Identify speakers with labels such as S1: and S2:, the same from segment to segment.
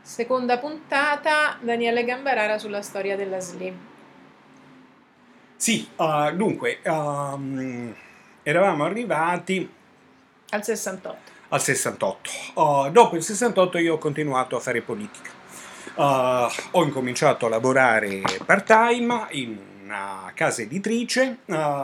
S1: Seconda puntata, Daniele Gambarara sulla storia della SLI.
S2: Sì, dunque, eravamo arrivati
S1: Al 68.
S2: al 68. Dopo il 68 io ho continuato a fare politica. Ho incominciato a lavorare part-time in una casa editrice,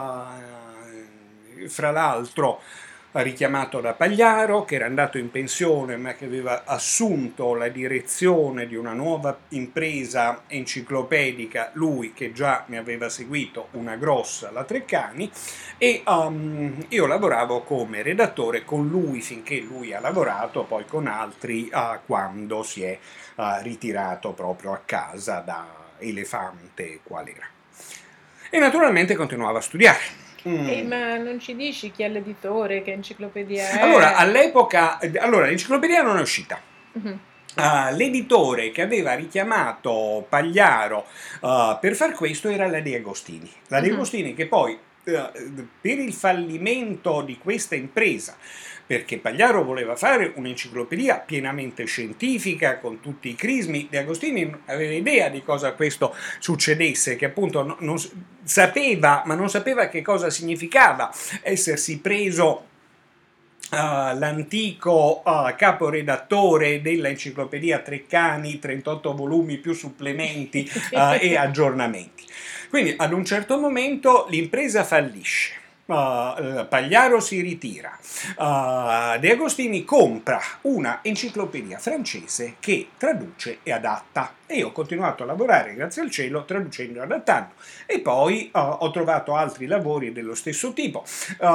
S2: fra l'altro richiamato da Pagliaro, che era andato in pensione ma che aveva assunto la direzione di una nuova impresa enciclopedica, lui che già ne aveva seguito una grossa, la Treccani, e io lavoravo come redattore con lui finché lui ha lavorato, poi con altri quando si è ritirato proprio a casa da elefante qual era. E naturalmente continuavo a studiare.
S1: Ma non ci dici chi è l'editore, che enciclopedia
S2: Allora,
S1: è?
S2: all'epoca, l'enciclopedia non è uscita.
S1: Mhm.
S2: L'editore che aveva richiamato Pagliaro per far questo era la De Agostini. La De
S1: Mhm.
S2: Agostini che poi, per il fallimento di questa impresa, perché Pagliaro voleva fare un'enciclopedia pienamente scientifica con tutti i crismi, De Agostini non aveva idea di cosa questo succedesse, che appunto non sapeva, ma non sapeva che cosa significava essersi preso l'antico caporedattore dell'enciclopedia Treccani, 38 volumi più supplementi e aggiornamenti. Quindi ad un certo momento l'impresa fallisce. Pagliaro si ritira, De Agostini compra una enciclopedia francese che traduce e adatta, e io ho continuato a lavorare grazie al cielo traducendo e adattando, e poi ho trovato altri lavori dello stesso tipo.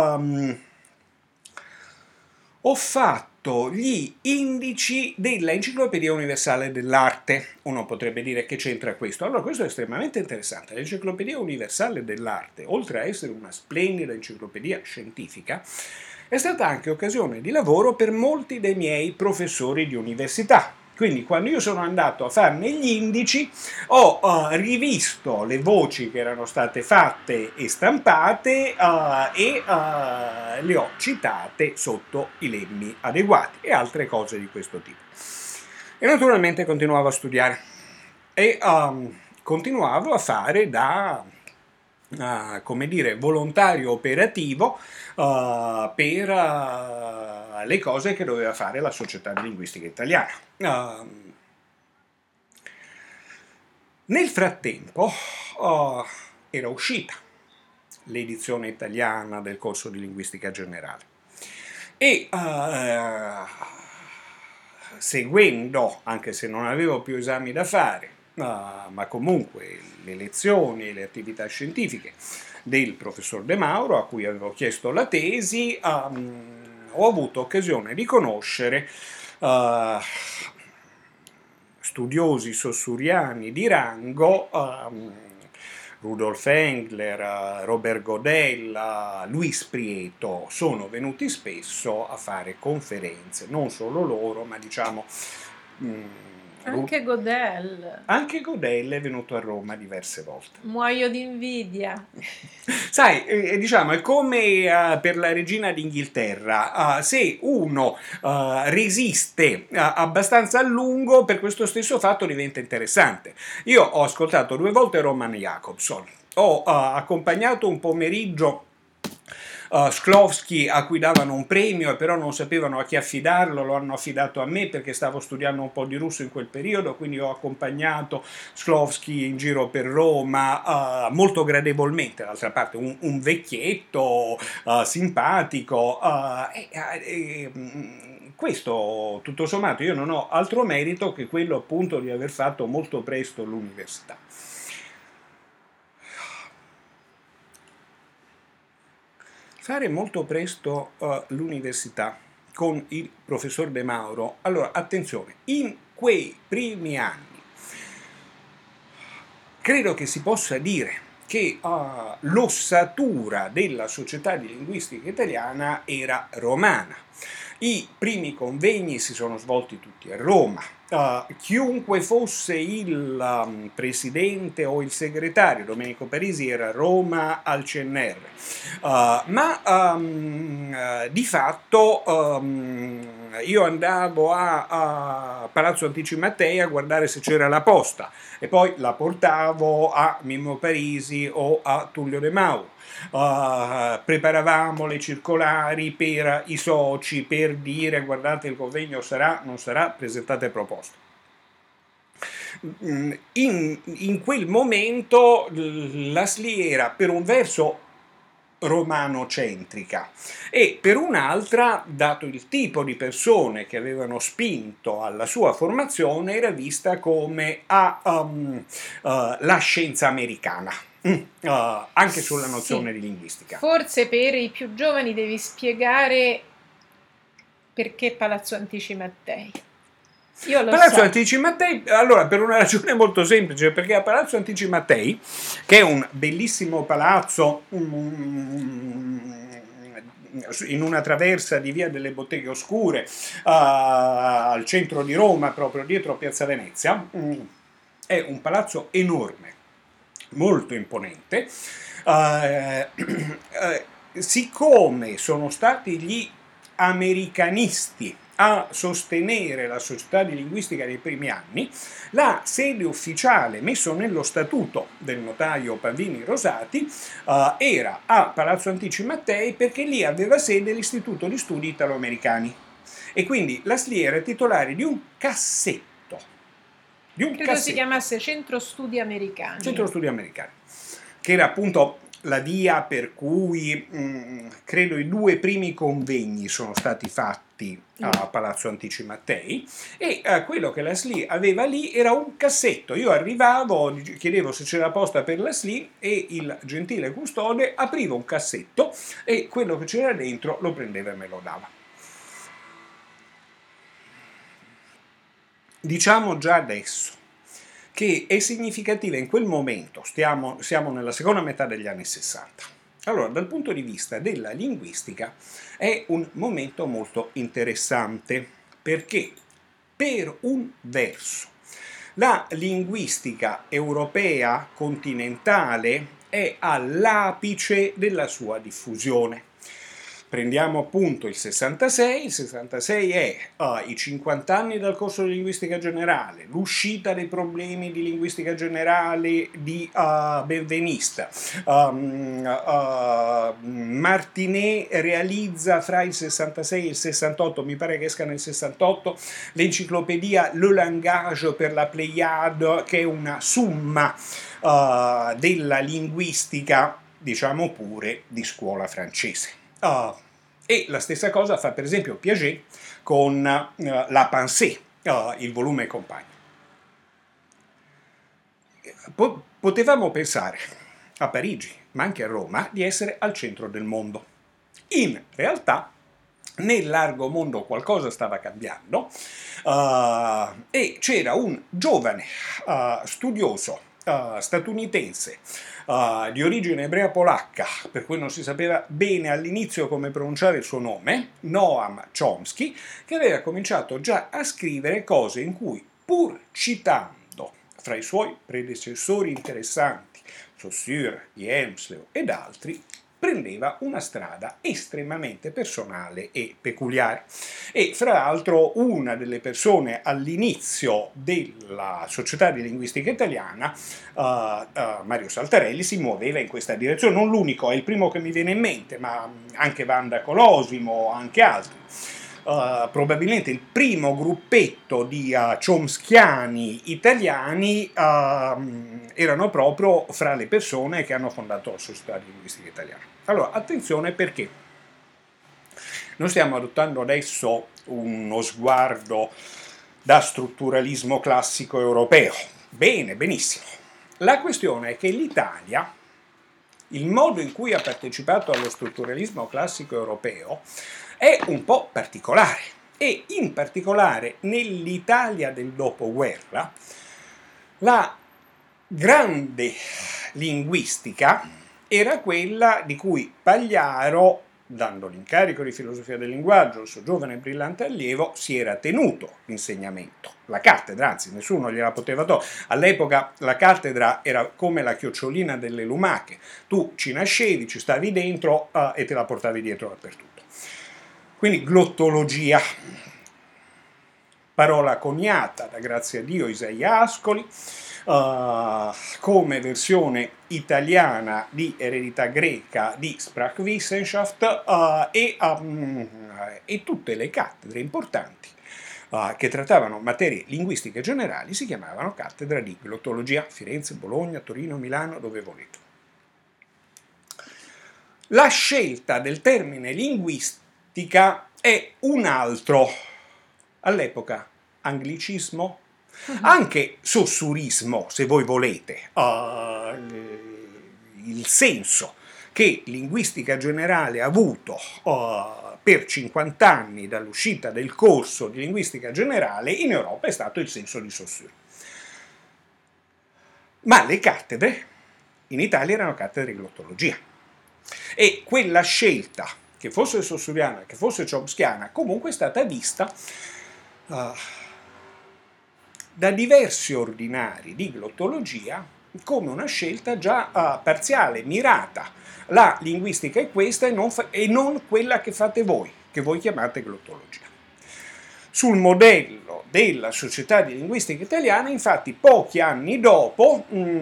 S2: Ho fatto gli indici dell'Enciclopedia Universale dell'Arte. Uno potrebbe dire che c'entra questo. Allora, questo è estremamente interessante. L'Enciclopedia Universale dell'Arte, oltre a essere una splendida enciclopedia scientifica, è stata anche occasione di lavoro per molti dei miei professori di università. Quindi quando io sono andato a farne gli indici ho rivisto le voci che erano state fatte e stampate e le ho citate sotto i lemmi adeguati e altre cose di questo tipo. E naturalmente continuavo a studiare e continuavo a fare da come dire, volontario operativo per le cose che doveva fare la Società di Linguistica Italiana. Nel frattempo era uscita l'edizione italiana del corso di linguistica generale e seguendo, anche se non avevo più esami da fare, ma comunque le lezioni e le attività scientifiche del professor De Mauro, a cui avevo chiesto la tesi, ho avuto occasione di conoscere studiosi sossuriani di rango, Rudolf Engler, Robert Godel, Luis Prieto, sono venuti spesso a fare conferenze, non solo loro, ma diciamo
S1: Anche Godel.
S2: anche Godel è venuto a Roma diverse volte.
S1: Muoio di invidia.
S2: Sai, diciamo, è come per la regina d'Inghilterra, se uno resiste abbastanza a lungo, per questo stesso fatto diventa interessante. Io ho ascoltato 2 volte Roman Jakobson, ho accompagnato un pomeriggio Shklovsky a cui davano un premio e però non sapevano a chi affidarlo, lo hanno affidato a me perché stavo studiando un po' di russo in quel periodo, quindi ho accompagnato Shklovsky in giro per Roma molto gradevolmente, d'altra parte un vecchietto simpatico questo tutto sommato io non ho altro merito che quello appunto di aver fatto molto presto l'università. Fare molto presto l'università con il professor De Mauro. Allora, attenzione, in quei primi anni credo che si possa dire che l'ossatura della Società di Linguistica Italiana era romana. I primi convegni si sono svolti tutti a Roma. Chiunque fosse il presidente o il segretario, Domenico Parisi era a Roma al CNR, di fatto io andavo a Palazzo Antici Mattei a guardare se c'era la posta e poi la portavo a Mimmo Parisi o a Tullio De Mauro. Preparavamo le circolari per i soci per dire guardate il convegno sarà, non sarà, presentate proposte. In quel momento la SLI era per un verso romanocentrica e per un'altra, dato il tipo di persone che avevano spinto alla sua formazione, era vista come la scienza americana. Anche sulla nozione di linguistica.
S1: Forse per i più giovani devi spiegare perché Palazzo Antici Mattei. Io lo
S2: Palazzo
S1: so.
S2: Antici Mattei, allora per una ragione molto semplice, perché a Palazzo Antici Mattei, che è un bellissimo palazzo in una traversa di via delle Botteghe Oscure, al centro di Roma, proprio dietro a Piazza Venezia, è un palazzo enorme, molto imponente. Siccome sono stati gli americanisti a sostenere la società di linguistica dei primi anni, la sede ufficiale messo nello statuto del notaio Pavini Rosati era a Palazzo Antici Mattei, perché lì aveva sede l'Istituto di Studi Italo-Americani e quindi la SLI era titolare di un cassetto.
S1: Credo si chiamasse Centro Studi Americani.
S2: Centro Studi Americani, che era appunto la via per cui credo i 2 primi convegni sono stati fatti a Palazzo Antici Mattei e quello che la SLI aveva lì era un cassetto. Io arrivavo, chiedevo se c'era posta per la SLI e il gentile custode apriva un cassetto e quello che c'era dentro lo prendeva e me lo dava. Diciamo già adesso che è significativa in quel momento, siamo nella seconda metà degli anni 60. Allora, dal punto di vista della linguistica è un momento molto interessante, perché per un verso la linguistica europea continentale è all'apice della sua diffusione. Prendiamo appunto il 66 è i 50 anni dal corso di linguistica generale, l'uscita dei problemi di linguistica generale di Benvenista, Martinet realizza fra il 66 e il 68, mi pare che esca nel 68, l'enciclopedia Le Langage per la Pléiade, che è una summa della linguistica, diciamo pure, di scuola francese. E la stessa cosa fa per esempio Piaget con La Pensée, il volume compagno. Potevamo pensare a Parigi, ma anche a Roma, di essere al centro del mondo. In realtà nel largo mondo qualcosa stava cambiando e c'era un giovane studioso statunitense di origine ebrea polacca, per cui non si sapeva bene all'inizio come pronunciare il suo nome, Noam Chomsky, che aveva cominciato già a scrivere cose in cui, pur citando fra i suoi predecessori interessanti, Saussure, Hjelmslev ed altri, prendeva una strada estremamente personale e peculiare. E fra l'altro una delle persone all'inizio della Società di Linguistica Italiana, Mario Saltarelli, si muoveva in questa direzione. Non l'unico, è il primo che mi viene in mente, ma anche Wanda Colosimo, anche altri. Probabilmente il primo gruppetto di chomskiani italiani erano proprio fra le persone che hanno fondato la Società di Linguistica Italiana. Allora, attenzione, perché noi stiamo adottando adesso uno sguardo da strutturalismo classico europeo. Bene, benissimo. La questione è che l'Italia, il modo in cui ha partecipato allo strutturalismo classico europeo, è un po' particolare e in particolare nell'Italia del dopoguerra la grande linguistica era quella di cui Pagliaro dando l'incarico di filosofia del linguaggio al suo giovane e brillante allievo, si era tenuto l'insegnamento, la cattedra, anzi nessuno gliela poteva togliere. All'epoca la cattedra era come la chiocciolina delle lumache, tu ci nascevi, ci stavi dentro e te la portavi dietro dappertutto. Quindi glottologia, parola coniata da, grazie a Dio, Isaia Ascoli, come versione italiana di eredità greca di Sprachwissenschaft, e tutte le cattedre importanti che trattavano materie linguistiche generali si chiamavano cattedra di glottologia, Firenze, Bologna, Torino, Milano, dove volete. La scelta del termine linguistica è un altro, all'epoca, anglicismo, anche sossurismo, se voi volete, il senso che linguistica generale ha avuto per 50 anni dall'uscita del corso di linguistica generale in Europa è stato il senso di Saussure. Ma le cattedre in Italia erano cattedre di glottologia e quella scelta, che fosse saussuriana, che fosse chomskiana, comunque è stata vista da diversi ordinari di glottologia come una scelta già parziale, mirata. La linguistica è questa e non quella che fate voi, che voi chiamate glottologia. Sul modello della Società di Linguistica Italiana, infatti, pochi anni dopo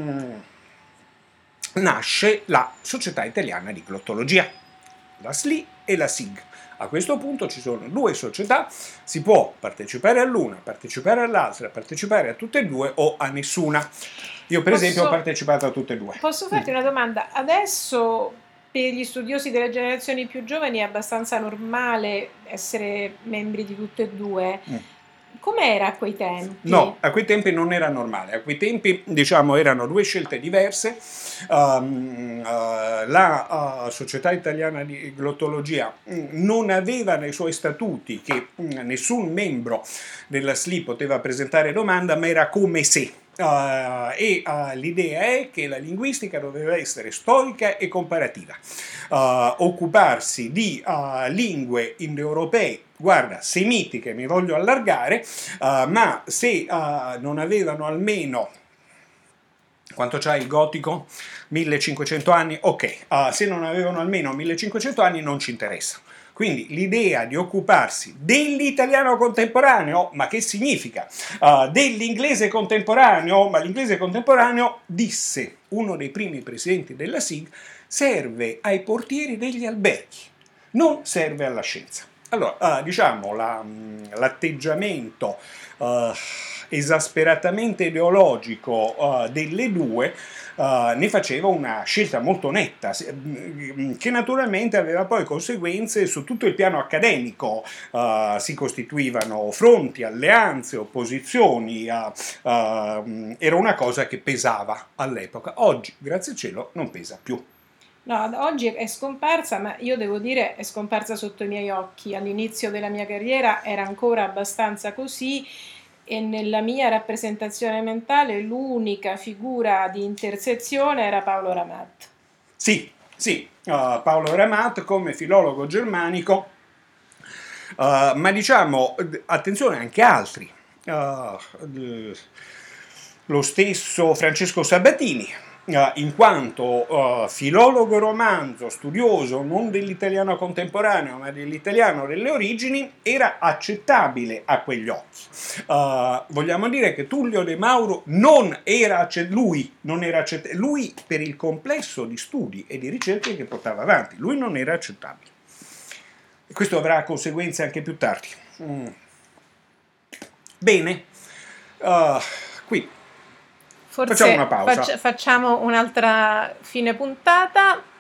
S2: nasce la Società Italiana di Glottologia, la SLI e la SIG. A questo punto ci sono due società, si può partecipare all'una, partecipare all'altra, partecipare a tutte e due o a nessuna. Io per esempio ho partecipato a tutte e due.
S1: Posso farti una domanda? Adesso per gli studiosi delle generazioni più giovani è abbastanza normale essere membri di tutte e due. Com'era a quei tempi?
S2: No, a quei tempi non era normale, a quei tempi erano due scelte diverse. La Società Italiana di Glottologia non aveva nei suoi statuti che nessun membro della SLI poteva presentare domanda, ma era come se. L'idea è che la linguistica doveva essere storica e comparativa, occuparsi di lingue indoeuropee, guarda, semitiche, mi voglio allargare, ma se non avevano almeno, quanto c'ha il gotico? 1500 anni? Ok, se non avevano almeno 1500 anni non ci interessa. Quindi l'idea di occuparsi dell'italiano contemporaneo, ma che significa? Dell'inglese contemporaneo, ma l'inglese contemporaneo, disse uno dei primi presidenti della SIG, serve ai portieri degli alberghi, non serve alla scienza. Allora, l'atteggiamento esasperatamente ideologico delle due ne faceva una scelta molto netta, che naturalmente aveva poi conseguenze su tutto il piano accademico. Si costituivano fronti, alleanze, opposizioni, era una cosa che pesava all'epoca. Oggi, grazie al cielo, non pesa più.
S1: No, oggi è scomparsa, ma io devo dire è scomparsa sotto i miei occhi. All'inizio della mia carriera era ancora abbastanza così e nella mia rappresentazione mentale l'unica figura di intersezione era Paolo Ramat.
S2: Sì, Paolo Ramat come filologo germanico, ma attenzione, anche altri. Lo stesso Francesco Sabatini, in quanto filologo romanzo, studioso non dell'italiano contemporaneo ma dell'italiano delle origini, era accettabile a quegli occhi. Vogliamo dire che Tullio De Mauro non era accettabile, lui per il complesso di studi e di ricerche che portava avanti, lui non era accettabile. E questo avrà conseguenze anche più tardi. Bene, qui
S1: Forse
S2: facciamo una pausa.
S1: facciamo un'altra fine puntata.